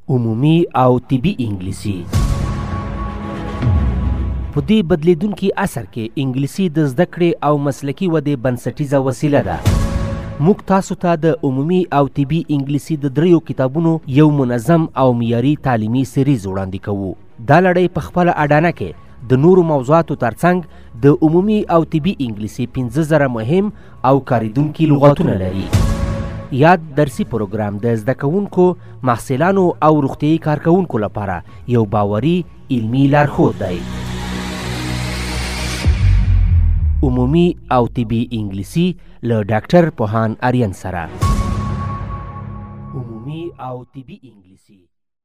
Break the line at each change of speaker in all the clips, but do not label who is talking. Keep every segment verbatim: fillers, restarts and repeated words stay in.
عمومي او طبي انګلیسي. په دې بدلیدونکي عصر کې انګلیسي د زده کړې او مسلکي ودې بنسټیزه وسیله ده. موږ تاسو ته د عمومي او طبي انګلیسي د دریو کتابونو یو منظم او معیاري تعلیمي سریز وړاندې کوو. دا لړۍ په خپله اډانه کې د نورو موضوعاتو ترڅنګ د عمومي او طبي انګلیسي پنځه زره مهم او کاریدونکي لغتونه لري. یاد درسي پروګرام د زده کوونکو، محصلانو او روغتیايي کارکوونکو لپاره یو باوري علمي لارښود دی. عمومي او طبي انګلیسي له ډاکټر پوهان آریان سره. عمومي او طبي انګلیسي.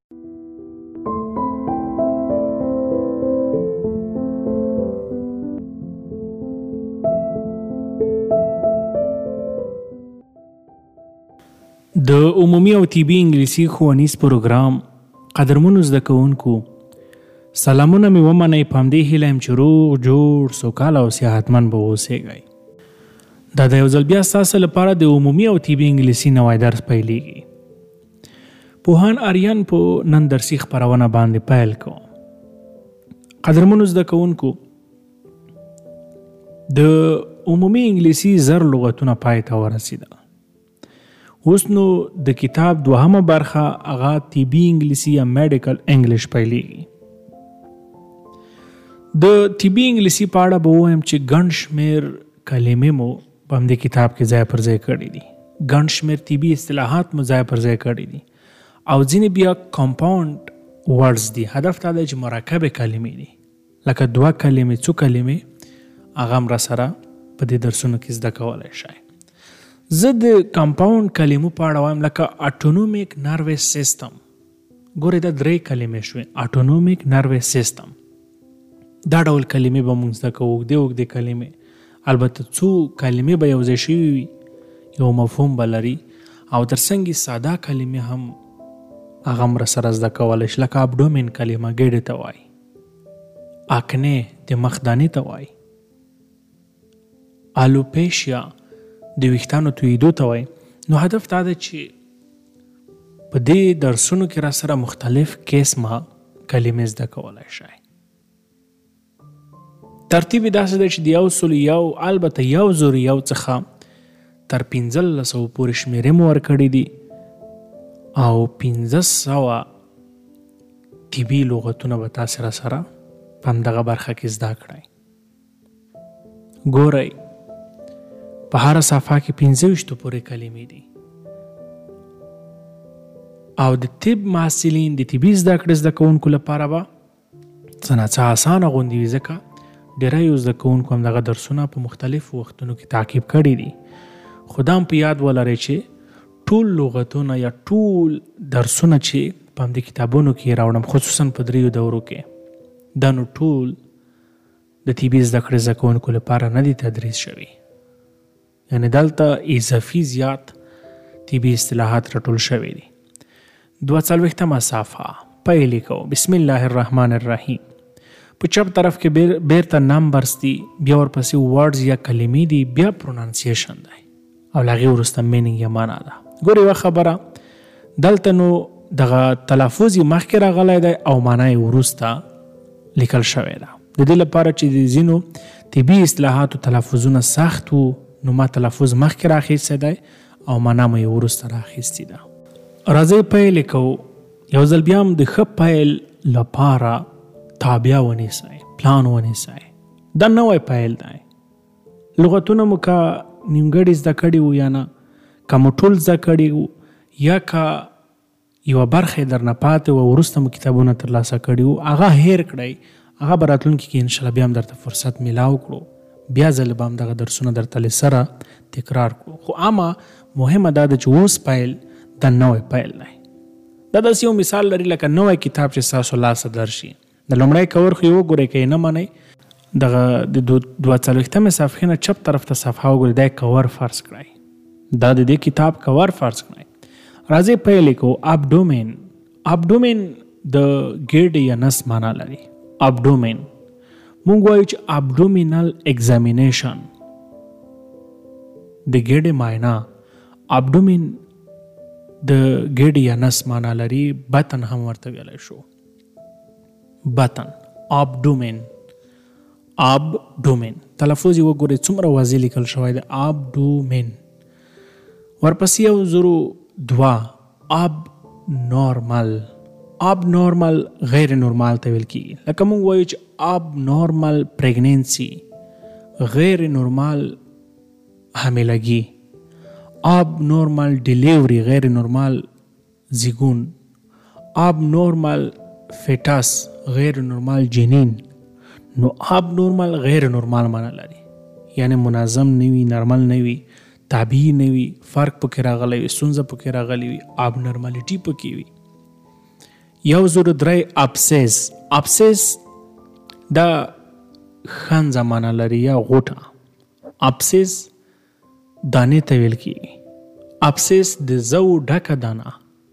د عمومي او طبي انګلیسي ښوونیز پروګرام قدرمنو زده کوونکو، سلامونه مې ومنئ. په همدې هیله یم چې روغ جوړ سوکاله او صحتمند به واوسیږئ. دا د یو ځل بیا ستاسو لپاره د عمومي او طبي انګلیسي نوی درس پیلیږي. پوهان آریان په نن درسي خپرونه باندې پیل کوم. قدرمنو زده کوونکو، د عمومي انګلیسي زر لغتونه پای ته ورسېده. اوس نو د کتاب دوهمه برخه هغه طبي انګلیسي یا میډیکل انګلیش پیلیږي. د طبي انګلیسي په اړه به ووایم چې ګڼ شمېر کلمې مو په همدې کتاب کې ځای پر ځای کړي دي. ګڼ شمېر طبي اصطلاحات مو ځای پر ځای کړي دي او ځینې بیا کمپاوند ورډز دي. هدف دا دی چې مرکبې کلمې دي، لکه دوه کلمې، څو کلمې، هغه هم راسره په دې درسونو کې زده کولی شئ. زه د کمپاوند کلمو په اړه وایم، لکه اټونومیک نروس سیستم. ګورئ دا درې کلمې شوې. اټونومیک نروس سیستم، دا ډول کلمې به موږ زده کوو، اوږدې اوږدې کلمې. البته څو کلمې به یو ځای شوي وي، یو مفهوم به لري، او ترڅنګ یې ساده کلمې هم هغه هم راسره زده کولی شي. لکه ابډومین کلمه ګېډې ته وایي، اکنې د مخدانې ته وایي، الوپیشیا د ویښتانو تویېدو ته وایي. نو هدف دا دی چې په دې درسونو کې راسره مختلف قسمه کلمې زده کولی شئ. ترتیب یې داسې دی چې د یو سلو یو البته یو زر یو څخه تر پنځلس سوو پورې شمېرې مو ورکړي دي او پنځه سوه طبي لغتونه به تاسې راسره په همدغه برخه کې زده کړئ. ګورئ په هره صفحه کې پنځه ویشتو پورې کلمې دي او د طب محصلین، د طبي زده کړې زده کوونکو لپاره به څه نه څه اسانه غوندې وي، ځکه ډېری زده کوونکو همدغه درسونه په مختلفو وختونو کې تعقیب کړي دي. خو دا هم په یاد ولرئ چې ټول لغتونه یا ټول درسونه چې په همدې کتابونو کې راوړم، خصوصا په دریو دورو کې، دا نو ټول د طبي زده کړې زده کوونکو لپاره نه دي تدریس شوي. یعنی دلته اضافي زیات طبي اصطلاحات راټول شوي دي. دوه څلوېښتمه صفحه پیل کوو. بسم الله الرحمن الرحیم. په چپ طرف کې بیرته نمبرز دي، بیا ورپسې ورډز یا کلمې دي، بیا پرونانسیشن دی او له هغې وروسته مینینګ یا معنا ده. ګورې یوه خبره، دلته نو دغه تلفظ یې مخکې راغلی دی او معنا یې وروسته لیکل شوی ده. د دې لپاره چې د ځینو طبي اصطلاحاتو تلفظونه سخت وو، نو ما تلفظ مخکې راخیستی دی او معنا مو یې وروسته راخیستې ده. راځئ پیل کوو. یو ځل بیا هم د ښه پیل لپاره تابع ونیسئ، پلان ونیسئ. دا نوی پیل دی. لغتونه مو که نیمګړي زده کړي وو یا نه، که مو ټول زده کړي وو یا که یوه برخه یې درنه پاتې وه، وروسته مو کتابونه ترلاسه کړي وو، هغه هیر کړئ. هغه به راتلونکي کې انشاءالله بیا هم درته فرصت میلاو کړو، بیا ځل به همدغه درسونه درته له سره تکرار کړو. خو عامه مهمه دا ده چې اوس پیل دا نوی پیل دی. دا داسې یو مثال لري لکه نوی کتاب چې ستاسو لاسه درشي. د لومړی کور خو یې وګورئ، که یې نه منئ دغه د دوه څلوېښتمې صفحې نه چپ طرف ته صفحه وګورئ، دا یې کور فرض کړئ. دا د دې کتاب کور فرض کړئ. راځئ پیل یې کوو. ابډومین. ابډومین د ګېډې یا نس معنا لري. ابډومین مونږ وایو چې ابډومینل ایگزامینیشن د ګېډې معاینه. ابډومین د ګډ یا نس معنا لري. بطن هم ورته ویلی شو. بطن، ابډومین. ابډومین تلفظ یې وګورئ څومره واضح لیکل شوی دی. ابډومین. ورپسې یو زرو دوه اب نورمال. اب نورمال غیر نورمال ته ویل کیږي. لکه موږ وایو چې اب نورمال پریګنینسي، غیر نورمال حاملګي. اب نورمال ډیلیوري، غیر نورمال زیږون. اب نورمال فیټس، غیر نورمال جنین. نو اب نورمال غیر نورمال معنا لري، یعنی منظم نه وي، نارمل نه وي، طبیعي نه وي، فرق پکې راغلی وي، ستونزه پکې راغلی وي، اب نورمالیټي پکې وي. یو زر درې ابسیس. ابسیس دا خنزه معنا لري یا غوټه. ابسیس دانې ته ویل کیږي. ابسیس د زو ډکه دانه.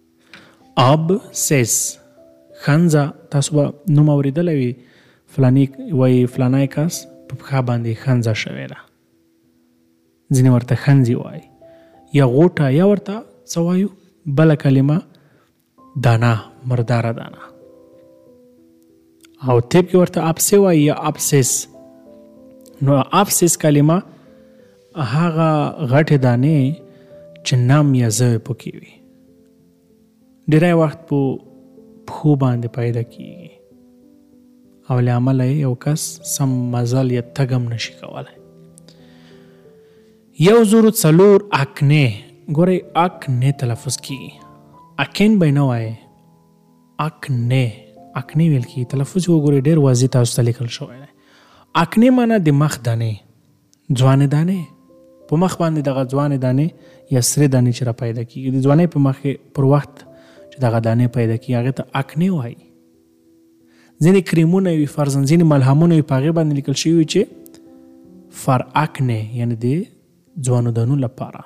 ابسیس خنزه. تاسو به نوم اورېدلی وي، فلانی وایي فلانی کس په پښه باندې خنزه شوې ده. ځینې ورته خنزي وایي، یا غوټه، یا ورته څه وایو بله کلمه دانه، مرداره دانه. او طب کې ورته اپسې وایي یا اپسیس. نو اپسیس کلمه هغه غټې دانې چې نم یا زوی پکې وي، ډېری وخت په پښو باندې پیدا کیږي او له امله یو کس سم مزل یا تګم نشي کولی. یو زرو څلور اکنې. ګورئ اکنې تلفظ کیږي، اکین به نه وایي، اکنې اکنې ویل کیږي. تلفظ وګورئ ډېر واضح تاسو ته لیکل شوی دی. اکنې معنا د مخ دانې، ځوانې دانې. په مخ باندې دغه ځوانې دانې یا سرې دانې چې را پیدا کیږي، د ځوانۍ په مخ کې پر وخت چې دغه دانې پیدا کیږي هغې ته اکنې وایي. ځینې کریمونه وي، فرضاً ځینې ملهمونه وي، په هغې باندې لیکل شوي وي چې فار اکنې، یعنې د ځوانو دانو لپاره.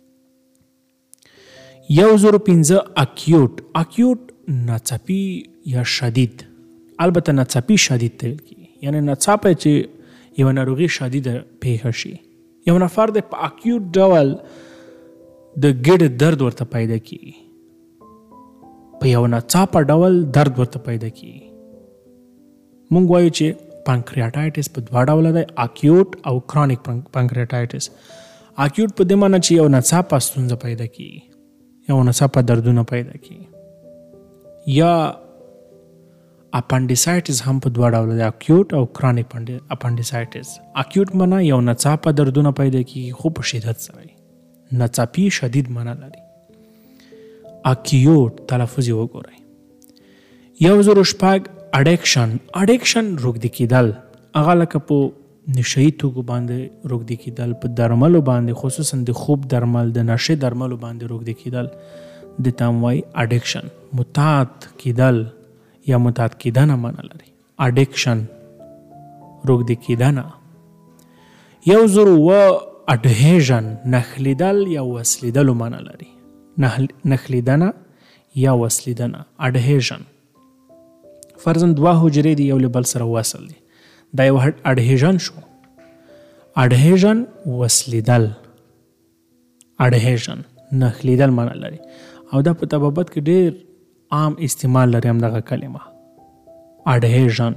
یو زرو پنځه اکیوټ. اکیوټ ناڅاپي یا شدید. البته ناڅاپي شدید ته ویل کیږي، یعنې ناڅاپه چې یوه ناروغي شدیده پیښه شي. یو نفر د په اکیوټ ډول د ګډ درد ورته پیدا کیږي، په یو ناڅاپه ډول درد ورته پیدا کیږي. مونږ وایو چې پانکریاټایټس په دوه ډوله دی، اکیوټ او کرونیک پانکریاټایټس. اکیوټ په دې معنی چې یو ناڅاپه ستونزه پیدا کیږي، یو ناڅاپه دردونه پیدا کیږي. یا اپنډیسایټس هم په دوه ډوله دی، اکیوټ او کرونیک اپنډیسایټس. اکیوټ معنی یو ناڅاپه دردونه پیدا کیږي خو په شدت سره، ناڅاپي شدید معنی لري. اکیوټ تلفظ یې وګورئ. یو زرو شپږ اډیکشن. اډیکشن روږدي کیدل، هغه لکه په نشهیي توکو باندې روږدي کیدل، په درملو باندې، خصوصا د خوب درمل، د نشې درملو باندې روږدي کیدل، د ته هم وایي اډیکشن. متعد کیدل یا متعد کیدنه معنی لري. اډیکشن روږدي کیدنه. یو زرو و اډهیژن. نښلیدل یا وسلیدلو معنی لري. نښلیدنه یا وسلیدنه، اډهیژن. فرضاً دوه حجرې دي یو له بل سره وصل دي، دا یو اډهیژن شو. اډهیژن وسلیدل، اډهیژن نښلیدل معنی لري. او دا په طبابت کې ډېر عام استعمال لري همدغه کلمه اډهیژن.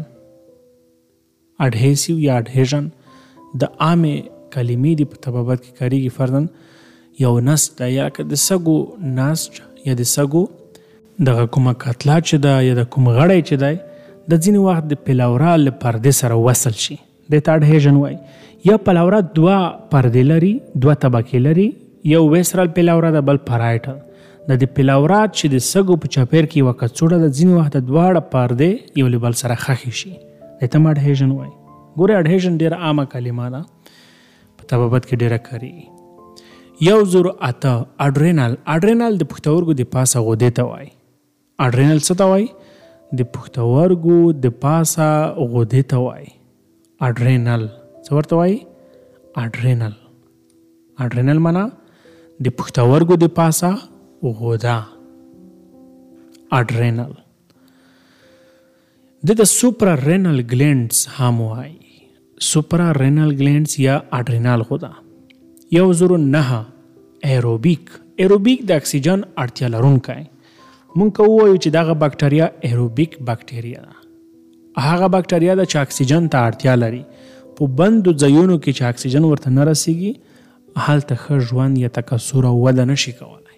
اډهیسیو یا اډهیژن د عامې کلمې دي په طبابت کې کاریږي. فرضاً یو نسج ده، یا که د سږو نسج یا د سږو دغه کومه کتله چې ده یا د کوم غړی چې دی د ځینې وخت د پلورا له پردې سره وصل شي، دې ته اډهیژن وایي. یا پلورا دوه پردې لري، دوه طبقې لري، یو ویسرال پلورا ده، بل پرایټل. د دې پلورا چې د سږو په چاپیر کې یوه کڅوړه ده، ځینې وخت د دواړه پردې یو له بل سره ښخې شي، دې ته هم اډهیژن وایي. ګورې اډهیژن ډېره عامه کلمه ده، په طبابت کې ډېره کارېږي. یو زرو اته اډرینل. اډرینل د پښتورګو د پاسه غدې ته وایي. اډرینل څه ته وایي؟ د پښتورګو د پاسه غدې ته وایي. اډرینل څه ورته وایي؟ اډرینل. اډرینل معنا د پښتورګو د پاسه غده، اډرینل. د د سوپرا رینل گلینډز هم وایي، سوپرا رینل گلینډز یا اډرینال غده. یو زرو نه ایروبیک. ایروبیک د اکسیجن اړتیا لرونکی. مونږ که ووایو چې دغه بکټریا ایروبیک بکټریا ده، هغه بکټریا ده چې اکسیجن ته اړتیا لري. په بندو ځایونو کې چې اکسیجن ورته نه رسیږي هلته ښه ژوند یا تکثر او وده نشي کولی.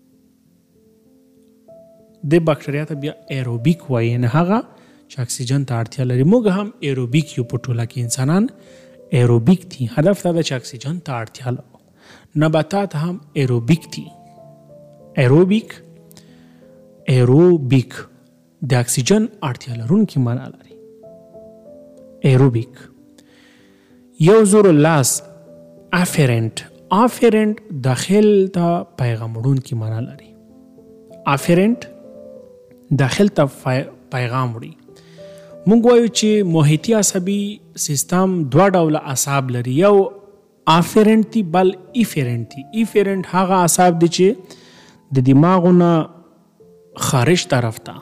دې بکټریا ته بیا ایروبیک وایي، یعنې هغه چې اکسیجن ته اړتیا لري. موږ هم ایروبیک یو په ټوله کې، انسانان ایروبیک دي. هدف دا ده چې اکسیجن ته اړتیا لرو. نباتات هم ایروبیک دي. ایروبیک ایروبیک د اکسیجن اړتیا لرونکي معنا لري. ایروبیک. یو زور لاس افرنٹ. افرنٹ داخل ته پیغام وړونکي معنا لري. افرنٹ داخل ته پیغام وړي. مونږ وایو چې محیطي عصبي سیستم دوه ډوله اعصاب لري، یو افرنٹ دي بل ایفرنٹ دي. ایفرنٹ هغه اعصاب دي چې د دماغونه خارج طرف ته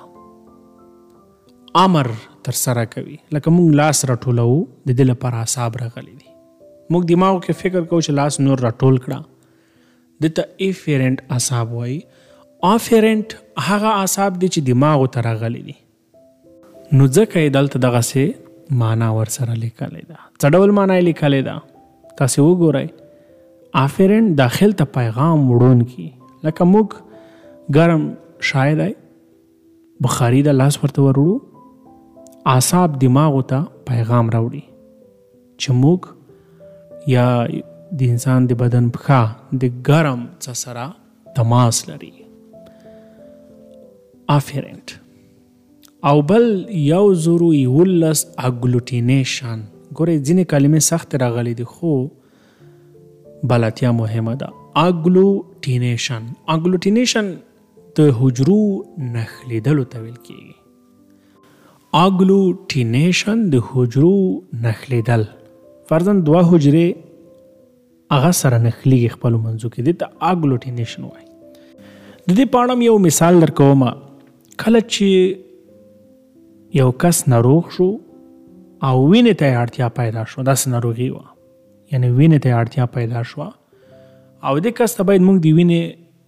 امر تر سره کوي. لکه مونږ لاس راټولو د دې لپاره اعصاب راغلي دي. مونږ دماغو کې فکر کوو چې لاس نور راټول کړه، دته ایفرنٹ اعصاب وایي. افرنٹ هغه اعصاب دي چې دماغو ته راغلي دي. نو ځکه یې دلته دغسې معنا ورسره لیکلی ده. څه ډول معنا یې لیکلی ده تاسې وګورئ. افرنٹ داخل ته پیغام وړونکي، لکه موږ ګرم شای دی بخاري د لاس ورته وروړو، اعصاب دماغو ته پیغام راوړي چې موږ یا د انسان د بدن پښه د ګرم څه سره تماس لري. افرنٹ. او بل یو زرو یولس اګلوټینیشن. ګورئ ځینې کلمې سخت راغلي دي خو بلاتیا مهمه ده. اګلوټینیشن. اګلوټینیشن د حجرو نښلیدلو ته ویل کېږي. اګلوټینیشن د حجرو نښلیدل. فرضاً دوه حجرې هغه سره نښلیږي خپلو منځو کې، دې ته اګلوټینیشن وایي. د دې په اړه یو مثال درکومه. کله چې یو کس ناروغ شو او وینې ته یې اړتیا پیدا شو، داسې ناروغي وه، یعنې وینې ته یې اړتیا پیدا شوه او دې کس ته باید موږ د وینې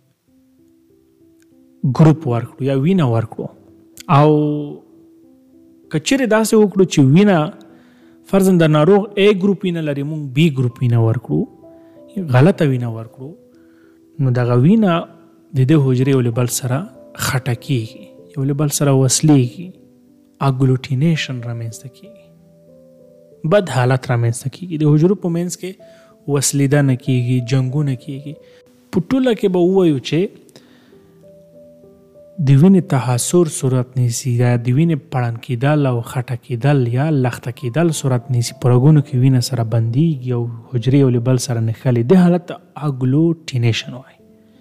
ګروپ ورکړو یا وینه ورکړو. او که چیرې داسې وکړو چې وینه فرضاً د ناروغ A ګروپ وینه لري، موږ B ګروپ وینه ورکړو، غلطه وینه ورکړو، نو دغه وینه د دې حجرې یو له بل سره خټه کېږي، یو له بل سره وصلېږي. اګلوټینیشن رامنځته کېږي، بد حالت رامنځته کېږي. د حجرو په منځ کې وصلېده نه کېږي، جنګونه کېږي. په ټوله کې به ووایو چې د وینې تحصر صورت نیسي، یا د وینې پړن کېدل او خټه کېدل یا لخته کېدل صورت نیسي. په رګونو کې وینه سره بندېږي او حجرې یو له بل سره نښلي. دې حالت ته اګلوټینیشن وایي.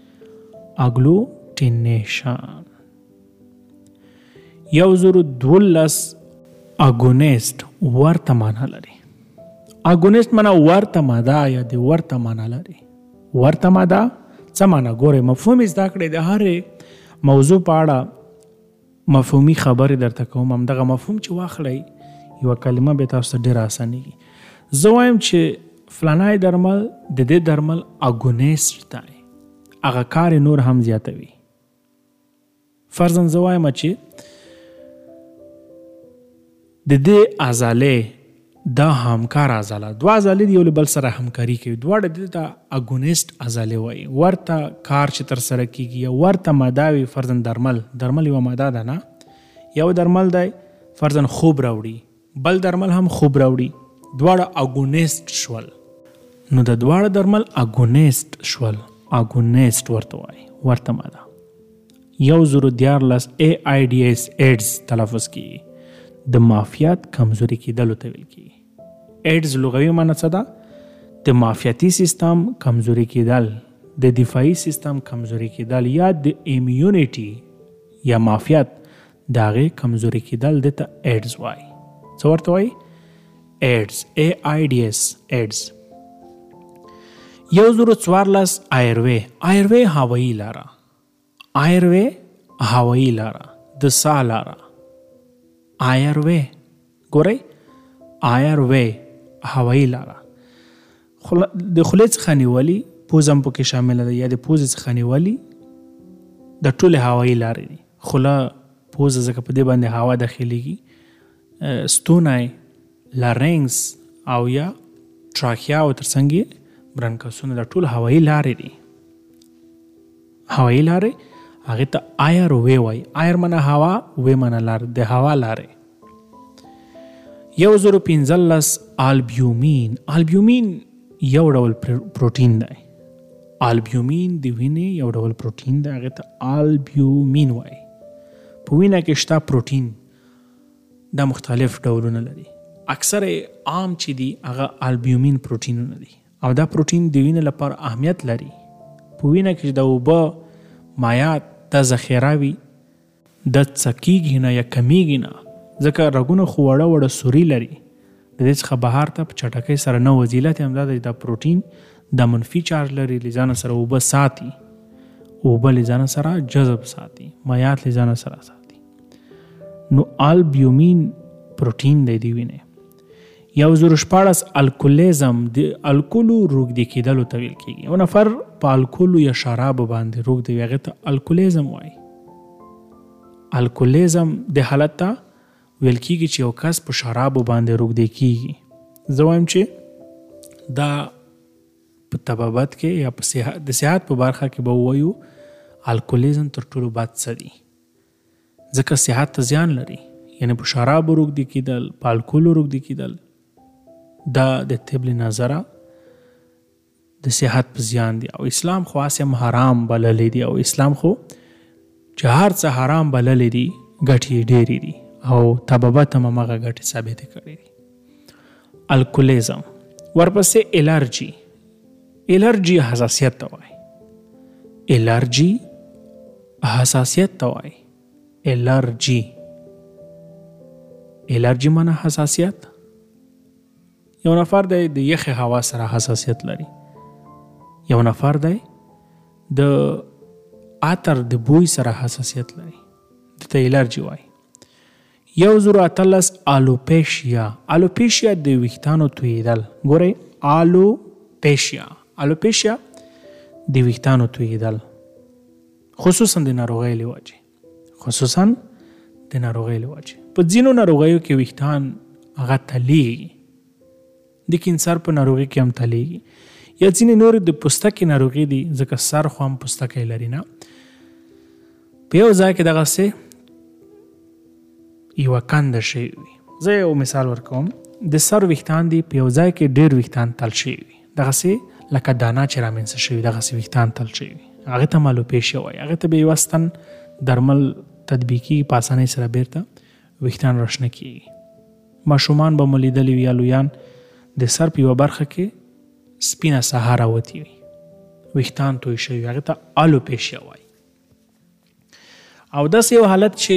اګلوټینیشن. یو زرو دولس اګونیسټ ورته معنا لري. اګونیسټ معنا ورته ماده یا د ورته معنا لري. ورته ماده څه معنا؟ ګورئ مفهوم زده کړئ. د هرې موضوع په اړه مفهومي خبرې درته کوم. همدغه مفهوم چې واخلئ یوه کلمه به تاسو ته ډېره اسانېږي. زه وایم چې فلانی درمل د دې درمل اګونیسټ دی، هغه کار نور هم زیاتوي. فرضاً زه وایم چې د دې عضلې دا همکار عضله، دوه عضلې یو له بل سره همکاري کوي، دواړه دې ته اګونیسټ عضلې وایي. ورته کار چې ترسره کېږي یا ورته ماده وي. فرضاً درمل درمل یوه ماده ده نه، یو درمل دی فرضاً خوب راوړي، بل درمل هم خوب راوړي، دواړه اګونیسټ شول. نو د دواړه درمل اګونیسټ شول، اګونیسټ ورته وایي، ورته ماده. یو زرو دیارلس ای آی ډي ایس ایډز تلفظ کېږي. د معافیت کمزوري کېدلو ته ویل کېږي. ایډز لغوي معنی څه ده؟ د معافیتي سیستم کمزوري کېدل، د دفاعي سیستم کمزوري کېدل یا د امیونټي یا معافیت د هغې کمزوري کېدل، دې ته ایډز وایي. څه ورته وایي؟ ایډز. ای آی ډي ایس ایډز. یو زرو څوارلس آیروې. آیروې هوایي لاره. آیروې هوایي لاره، د ساه لاره. آیروې ګورئ، آیروې هوایي لاره. د خولې څخه نیولي پوزه هم پکې شامله ده یا د پوزې څخه نیولي د ټولې هوایي لارې دي. خوله پوزه ځکه په دې باندې هوا داخليږي، ستونی، لارنګس او یا تراکیا او ترڅنګ یې برنکسونه د ټول هوایي لارې دي. هوایي لارې هغې ته آیر وی وایي. آیر منه هوا، وی منه لار، د هوا لارې. یو زرو پنځلس البیومین. البیومین یو ډول پروټین دی. البیومین د وینې یو ډول پروټین دی، هغې ته البیومین وایي. په وینه کې شته پروټین دا مختلف ډولونه لري. اکثر عام چې دي هغه البیومین پروټینونه دي او دا پروټین د وینې لپاره اهمیت لري. په وینه کې د اوبه مایعات د ذخیره وي، د څکیږي نه یا کمیږي نه، ځکه رګونه خو وړه وړه سوري لري، د دې څخه بهر ته په چټکۍ سره نه وځي. علت یې همدا دی دا پروټین د منفي چارج لري، له ځانه سره اوبه ساتي، اوبه له ځانه سره جذب ساتي، مایعات له ځانه سره ساتي. نو البیومین پروټین دی د وینې. یو زرو شپاړس الکولیزم. د الکولو روږدي کېدلو ته ویل کېږي. یو نفر په الکولو یا شرابو باندې روږدی وي، هغې ته الکولیزم وایي. الکولیزم د حالت ته ویل کېږي چې یو کس په شرابو باندې روږدی کېږي. زه وایم چې دا په طبابت کې یا په د صحت په برخه کې به ووایو الکولیزم تر ټولو بد څه دي، ځکه صحت ته زیان لري. یعنی په شرابو روږدي کېدل، په الکولو روږدي کېدل، دا د طب له نظره د صحت په زیان دي. او اسلام خو هسې هم حرام بللی دی، او اسلام خو چې هر څه حرام بللی دي ګټې یې ډېرې دي او طبابت هم همغه ګټې ثابتې کړې دي. الکولیزم. ورپسې الرجي. الرجي حساسیت ته وایي. الرجي حساسیت ته وایي. الرجي الرجي معنی حساسیت. یو نفر دی د یخې هوا سره حساسیت لري، یو نفر دی د عطر د بوی سره حساسیت لري، دته الرجي وایي. یو زرو اتلس الوپیشیا. الوپیشیا د ویښتانو تویېدل. ګورئ، الوپیشیا الوپیشیا د ویښتانو تویېدل، خصوصا د ناروغۍ له وجې خصوصا د ناروغۍ له وجې. په ځینو ناروغیو کې ویښتان هغه تلیږي، د کینسر په ناروغي کې هم تلیږي، یا ځینې نور د پوستکي ناروغي دي، ځکه سر خو هم پوستکی لري نه. په یو ځای کې دغسې یوه کنده شوې وي. زه یو مثال ورکوم. د سر ویښتان دي، په یو ځای کې ډېر ویښتان تل شوي وي، دغسې لکه دانه چې رامنځته شوي، دغسې ویښتان تل شوي وي، هغې ته الوپیشیا وایي. هغې ته به یوه ستن درمل تطبیقي په اسانۍ سره بیرته ویښتان راشنه کېږي. ماشومان به مو لیدلي وي یا لویان د سر په یوه برخه کې سپینه ساحه راوتې وي، ویښتان توی شوي، هغې ته الوپیشیا وایي. او داسې یو حالت چې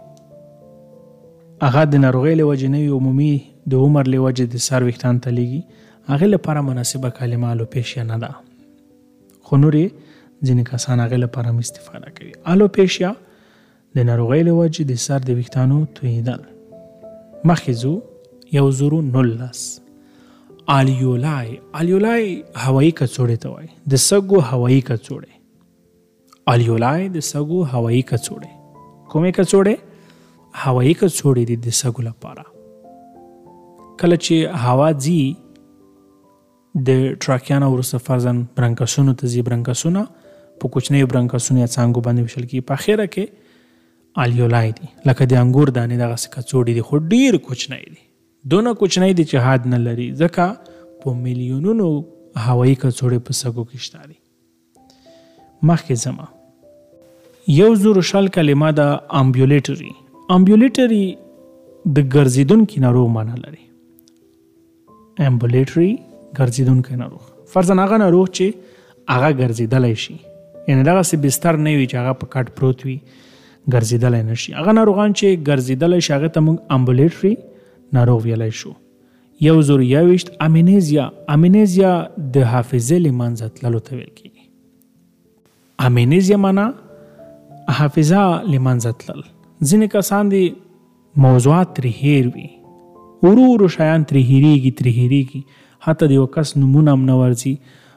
هغه د ناروغۍ له وجې نه وي، عمومي د عمر له وجې د سر ویښتان تلیږي، هغې لپاره مناسبه کلمه الوپیشیا نه ده، خو نور یې ځینې کسان هغې لپاره هم استفاده کوي. الوپیشیا د ناروغۍ له وجې د سر د ویښتانو تویېدل. مخکې ځو. یو زرو نولس الیولای. الیولای هوایي کڅوړې ته وایي، د سږو هوایي کڅوړې. الیولای د سږو هوایي کڅوړې. کومې کڅوړې؟ هوایي کڅوړې دي د سږو لپاره. کله چې هوا ځي د ټراکیا نه وروسته فرضاً برنکسونو ته ځي، برنکسونه په کوچنیو برنکسونو یا څانګو باندې ویشل کېږي، په اخره کې الیولای دي، لکه د انګور دانې دغسې کڅوړې دي، خو ډېر کوچنی دي، دونه کوچنی دي چې حد نه لري، ځکه په میلیونونو هوایي کڅوړې په سږو کې شته دي. مخکې ځمه. یو زرو شل کلمه ده امبیولیټري. امبیولیټري د ګرځېدونکي ناروغ معنا لري. امبیولیټري ګرځېدونکی ناروغ، فرضاً هغه ناروغ چې هغه ګرځېدلی شي، یعنې دغسې بستر نه وي چې هغه په کټ پروت وي، ګرځېدلی نه شي. هغه ناروغان چې ګرځېدلی شي هغې ته موږ امبیولیټري ناروغ ویلی شو. یو زرو یوویشت امینیزیا. امینیزیا د حافظې له منځه تللو ته ویل کېږي. امینیزیا معنا حافظه له منځه تلل. ځینې کسان دي موضوعات ترې هیر وي، ورو ورو شیان ترې هیریږي ترې هیریږي حتی د یو کس نومونه هم نه ورځي،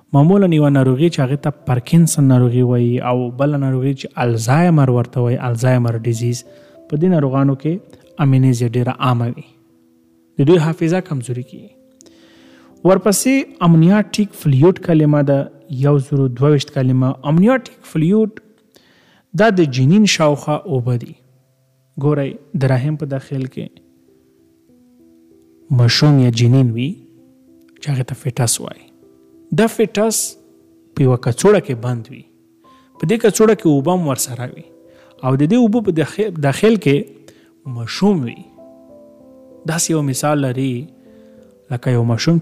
معمولا یوه ناروغي چې هغې ته پارکینسن ناروغي وایي او بله ناروغي چې الزایمر ورته وایي، الزایمر ډیزیز، په دې ناروغانو کې امنیزیا ډېره عامه وي، د دوی حافظه کمزوري کیږي. ورپسې امنیاټیک فلویډ کلمه ده، یو زرو دوه ویشت کلمه. امنیاټیک فلویډ دا د جنین شاوخوا اوبه دي. ګورئ د رحم په داخل کې مشوم یا جنین وي چې هغې ته فیټس وایي. دا فیټس په یوه کڅوړه کې بند وي، په دې کڅوړه کې اوبه هم ورسره وي او د دې اوبو په داخل کې مشوم وي. داسې یو مثال لري لکه یو مشوم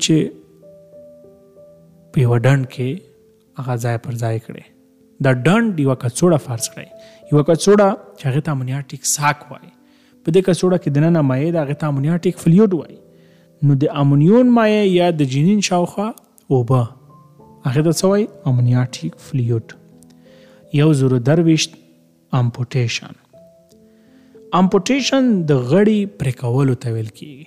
چې په یوه ډنډ کې هغه ځای پر ځای کړی. دا ډنډ یوه کڅوړه فرض کړئ، یوه کڅوړه چې هغې ته امنیاټیک ساک وایي. په دې کڅوړه کې دننه مایع ده، هغې ته امنیاټیک فلویډ وایي. نو د امونیون مایع یا د جنین شاوخوا اوبه هغې ته څه وایي؟ امنیاټیک فلویډ. یو زرو درویشت امپوټیشن. امپوټیشن د غړي پرې کولو ته ویل کېږي.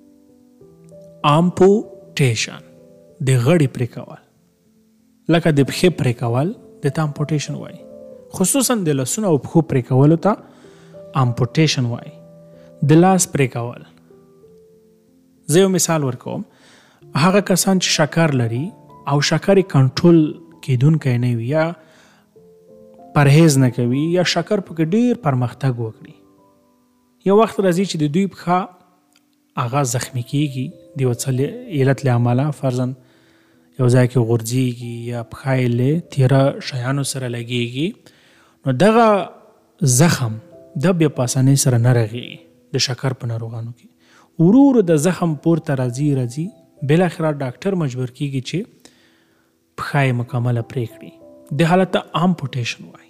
امپوټیشن د غړي پرې کول، لکه د پښې پرې کول د ته امپوټیشن وایي. خصوصا د لاسونو او پښو پرې کولو ته امپوټیشن وایي. د لاس پرې کول، زه یو مثال ورکوم. هغه کسان چې شکر لري او شکر کنټرول کیدونکی نه وي یا پرهیز نه کوي یا شکر پکې ډیر پرمختګ وکړي، یو وخت راځي چې د دوی پښه هغه زخمی کیږي د یو څه علت له امله، فرضاً یو ځای کې غورځېږي یا پښه یې له تیره شیانو سره لګېږي، نو دغه زخم د بیا په اسانۍ سره نه رغېږي. د شکر په ناروغانو کې ورو ورو د زخم پورته راځي راځي بالاخره ډاکټر مجبور کیږي چې پښه یې مکمله پرې کړي. د حالت ته امپوټیشن وایي.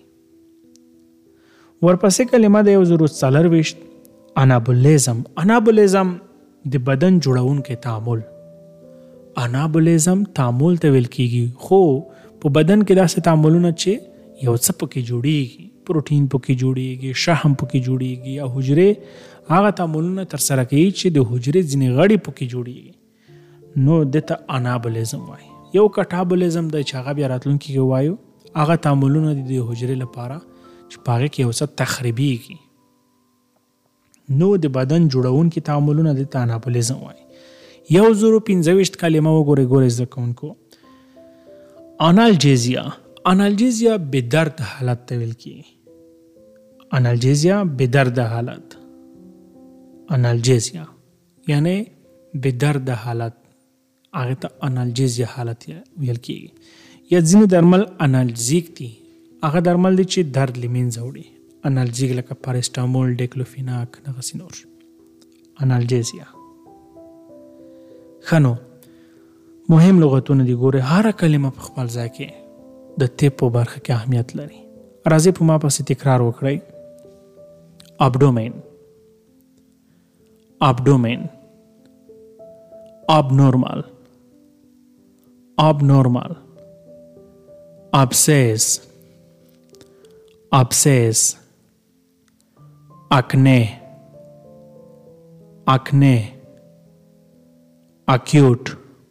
ورپسې کلمه د یو زرو څلرویشت انابولیزم. انابولیزم د بدن جوړونکی تعامل. انابولیزم تعامل ته ویل کیږي، خو په بدن کې داسې تعاملونه چې یو څه پکې جوړیږي، پروټین پکې جوړیږي، شحم پکې جوړیږي او حجرې هغه تعاملونه ترسره کوي چې د حجرې ځینې غړي پکې جوړیږي، نو دته انابولیزم وایي. یو کټابولیزم دی چې هغه بیا راتلونکي کې وایو، هغه تعاملونه دي د حجرې لپاره چې په هغې کې یو څه تخریبیږي، نو د بدن جوړونکي تعاملونه دته انابولیزم وایي. یو زرو پنځه ویشت کلمه وګورئ ګورئ زده کوونکو. انالجیزیا. انالجیزیا بې درد حالت ته ویل کېږي. انالجیزیا بې درد حالت، انالجیزیا یعنی بې درد حالت، هغې ته انالجیزیا حالت ویل کېږي. یا ځینې درمل انالجیک دي، هغه درمل دي چې درد له منځه وړي. انالجیک لکه پاراسټامول، ډیکلوفیناک، دغسې نور. انالجیزیا. ښه نو مهم لغتونه دي، ګورئ هره کلمه په خپل ځای کې د طب په برخه کې اهمیت لري. راځئ په ما پسې تکرار وکړئ. ابډومین، ابډومین، abnormal, abnormal, abscess, abscess, acne, acne, acute,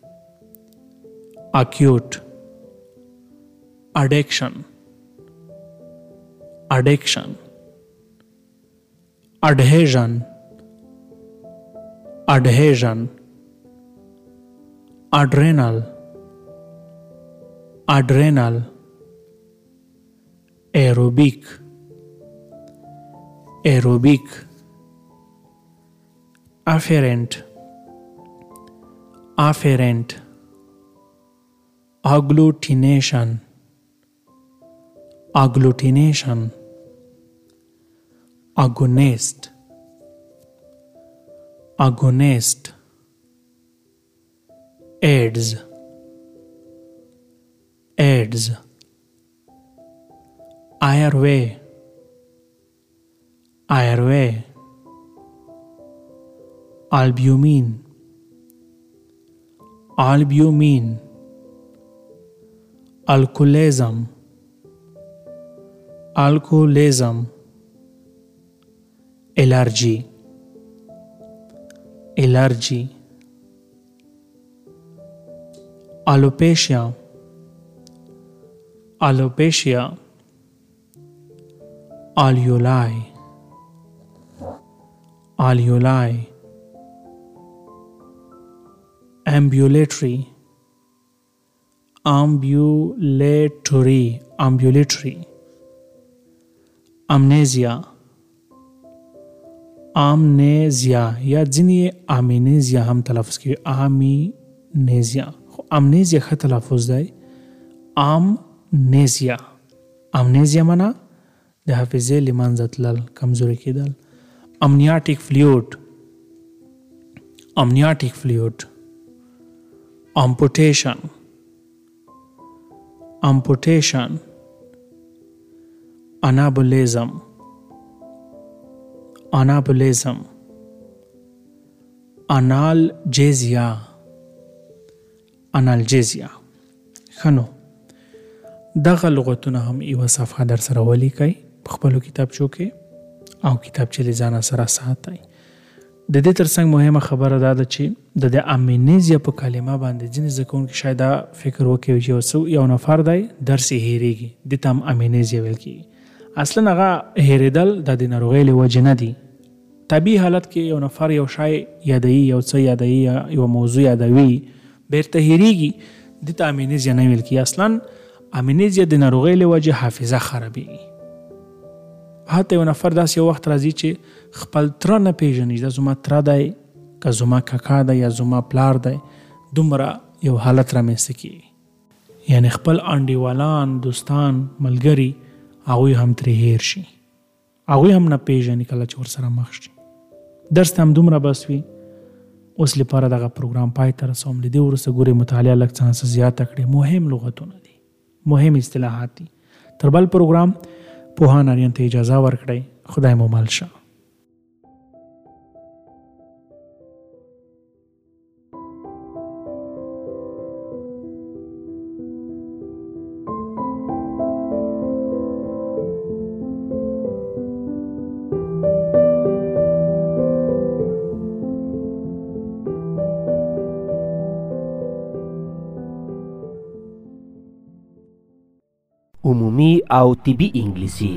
acute, addiction, addiction, adhesion, adhesion, adrenal, adrenal, aerobic, aerobic, afferent, afferent, agglutination, agglutination, agonist, agonist, AIDS, AIDS, airway, airway, albumin, albumin, alcoholism, alcoholism, allergy, allergy, alopecia, alopecia, alveoli, alveoli, ambulatory, ambulatory, ambulatory, amnesia, amnesia یا ځینې امنیزیا هم تلفظ کوي امنیزیا خو امنیزیا ښه تلفظ دی امنیزیا امنیزیا معنا د حافظې له منځه تلل کمزوري کېدل امنیاټیک فلویډ امنیاټیک فلویډ amputation amputation anabolism anabolism analgesia analgesia خنو دغه لغتونه هم یو صفحه در سره ولیکئ په خپل کتابچو کې او کتابچې له ځان سره ساتئ د دې ترڅنګ مهمه خبره دا ده چې د د امنیزیا په کلمه باندې ځینې زده کوونکي شاید دا فکر وکړي چې یو نفر دی درس یې هېرېږي دې ته هم امنیزیا ویل کېږي اصلا هغه هېرېدل د دې ناروغۍ له وجې نه دي طبیعي حالت کې یو نفر یو شی یادوي یو څه یادوي یو موضوع یادوي بیرته هېرېږي دې ته امنیزیا نه ویل کېږي اصلا امنیزیا د ناروغۍ له وجې حافظه خرابېږي حتی یو نفر داسې یو وخت راځي چې خپل تره نه پېژني دا زما تره دی که زما کاکا دی یا زما پلار دی دومره یو حالت رامنځته کېږي یعنې خپل انډیوالان دوستان ملګري هغوی هم ترې هېر شي هغوی هم نه پېژني کله چې ورسره مخ شي درس ته هم دومره بس وي اوس لپاره دغه پروګرام پای ته رسوم له دې وروسته ګورې مطالعه لږ څه نه څه زیاته کړې مهم لغتونه دي مهم اصطلاحات دي تر بل پروګرام پوهان اریان ته اجازه ورکړئ خدای مو مل شه
عمومي او طبي انګلیسي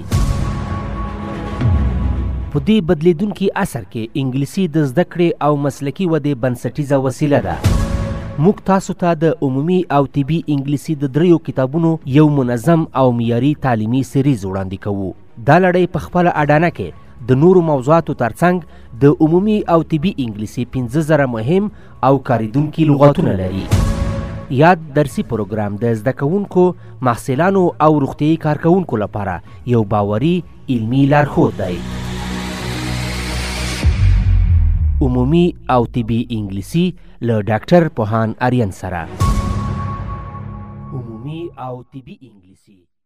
په دې بدلیدونکي عصر کې انګلیسي د زده کړې او مسلکي ودې بنسټیزه وسیله ده موږ تاسو ته د عمومي او طبي انګلیسي د دریو کتابونو یو منظم او معیاري تعلیمي سریز وړاندې کوو دا لړۍ په خپله اډانه کې د نورو موضوعاتو ترڅنګ د عمومي او طبي انګلیسي پنځه زره مهم او کارېدونکي لغتونه لري یاد درسي پروګرام د زده کوونکو محصلانو او روغتیايي کارکوونکو لپاره یو باوري علمي لارښود دی عمومي او طبي انګلیسي له ډاکټر پوهان اریان سره عمومي او طبي انګلیسي